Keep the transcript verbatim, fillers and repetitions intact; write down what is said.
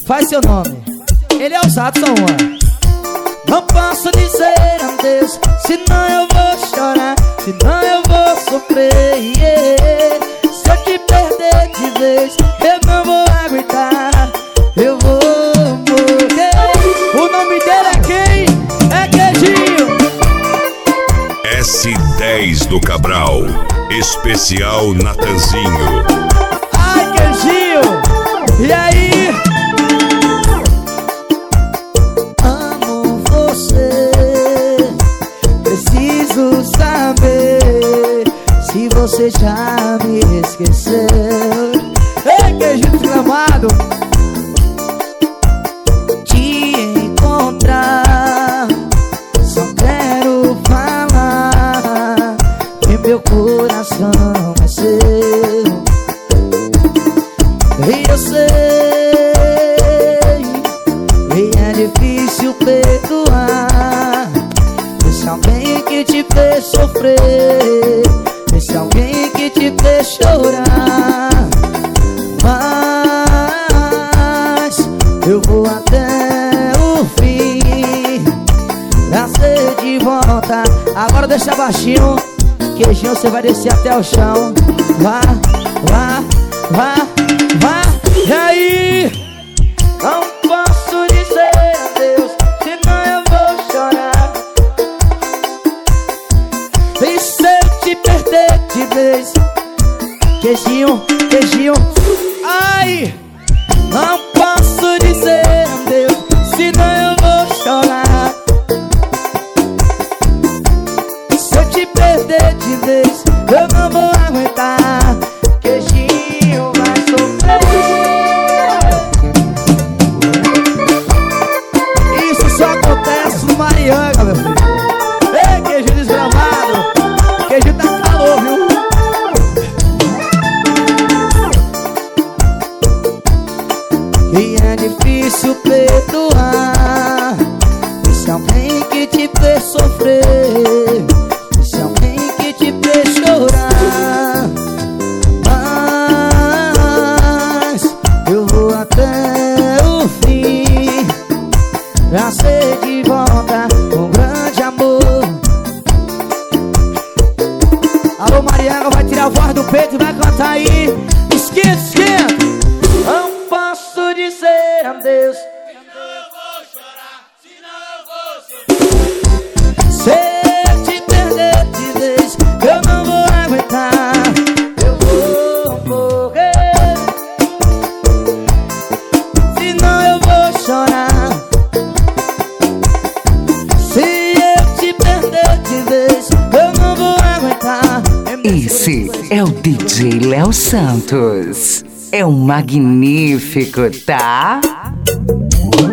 faz seu nome. Ele é ousado, só uma. Não posso dizer adeus, senão eu vou chorar, senão eu vou sofrer, yeah. Se eu te perder de vez, eu não vou aguentar, eu vou morrer. O nome dele é quem? É Queijinho. S dez do Cabral, especial Natanzinho. Ai, Queijinho, e aí? Amo você, preciso saber se você já me esqueceu. Ei, Queijinho desgramado, te encontrar, só quero falar que meu coração é seu. E eu sei, e é difícil perdoar esse alguém que te fez sofrer, esse alguém que te fez chorar. Mas eu vou até o fim pra ser de volta. Agora deixa baixinho, Queijinho, você vai descer até o chão. Vá, vá, vá, vá. E aí? Não posso dizer adeus, senão eu vou chorar. E se eu te perder de vez, Queijinho, Queijinho, ai! Não posso dizer adeus, senão eu vou chorar. Se eu te perder de vez, eu não vou aguentar, Queijinho vai sofrer. Isso só acontece no Marianga, meu filho. Ei, Queijinho desgramado, Queijinho tá calor, viu? E é difícil perdoar esse alguém que te fez sofrer, esse alguém que te fez chorar. Mas eu vou até o fim pra ser de volta um grande amor. Alô, Mariana, vai tirar a voz do peito e vai cantar aí. Esquenta, esquenta. Não posso dizer adeus, senão eu vou chorar, senão eu vou sofrer. Se eu te perder de vez, eu não vou aguentar, eu vou morrer. Senão eu vou chorar. Se eu te perder de vez, eu não vou aguentar. Esse é o D J Léo Santos. É um magnífico, tá?